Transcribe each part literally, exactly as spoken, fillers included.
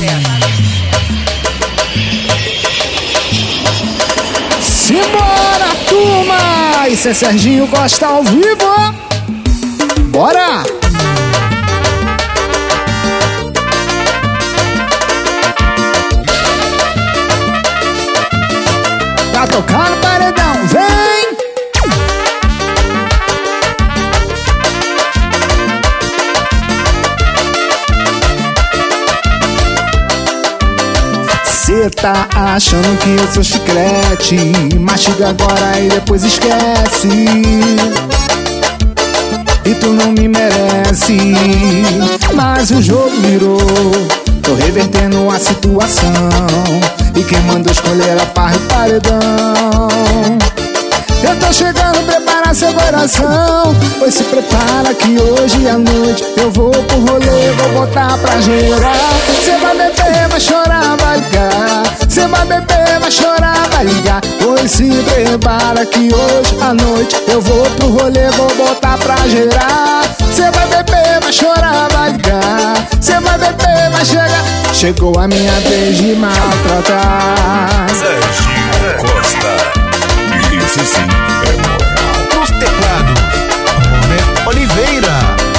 Simbora, turma! Isso é Serginho Costa ao vivo. Bora! Pra tocar no paredão, vem! Cê tá achando que eu sou chiclete, mastiga agora e depois esquece. E tu não me merece, mas o jogo virou. Tô revertendo a situação, e quem mandou escolher a farra e o paredão. Eu tô chegando, prepara seu coração, pois se prepara que hoje à noite eu vou pro rolê, vou botar pra gerar. Cê vai beber, vai chorar, vai ligar. Cê vai beber, vai chorar, vai ligar. Pois se prepara que hoje à noite eu vou pro rolê, vou botar pra gerar. Cê vai beber, vai chorar, vai ligar. Cê vai beber, vai chegar. Chegou a minha vez de maltratar. Serginho Costa. Isso sim é moral. Nos teclados, Romé Oliveira.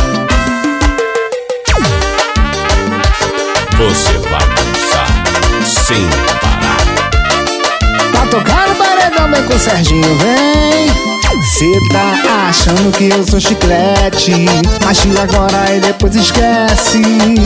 Você vai dançar sem parar. Pra tocar no paredão, vem com o Serginho, vem. Cê tá achando que eu sou chiclete, mastiga agora e depois esquece.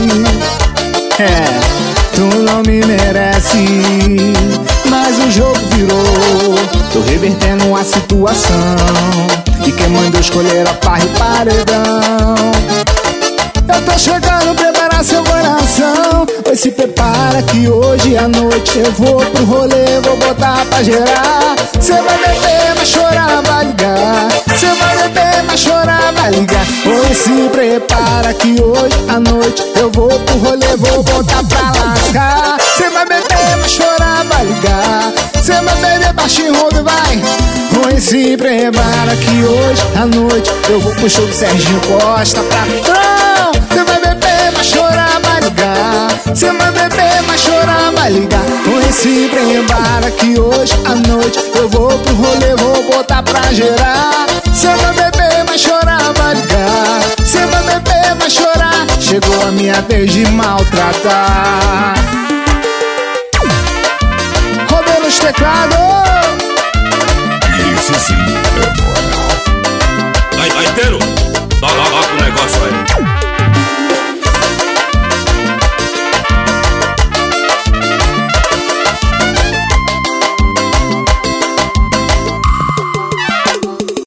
É, tu não me merece, mas o jogo virou. Tô revertendo a situação, e quem mandou escolher a farra e o paredão. Eu tô chegando, prepara seu coração, pois se prepara que hoje à noite eu vou pro rolê, vou botar pra gerar. Cê vai beber, vai chorar, vai ligar. Cê vai beber, vai chorar, vai ligar. Pois se prepara que hoje à noite eu vou pro rolê, vou botar pra lascar. Cê vai beber, vai chorar, vai ligar. Cê vai beber baixinho, rodo, vai. Pois se prepara que hoje à noite eu vou pro show do Serginho Costa pra trás. Cê vai beber, vai chorar, vai ligar. Cê vai beber, vai chorar, vai ligar. Pois se prepara que hoje à noite eu vou pro rolê, vou botar pra gerar. Cê vai beber, vai chorar, vai ligar. Cê vai beber, vai chorar. Chegou a minha vez de maltratar. Rodou nos teclados. Isso sim é moral. Aí, aí, Teiro, dá lá, lá pro negócio aí.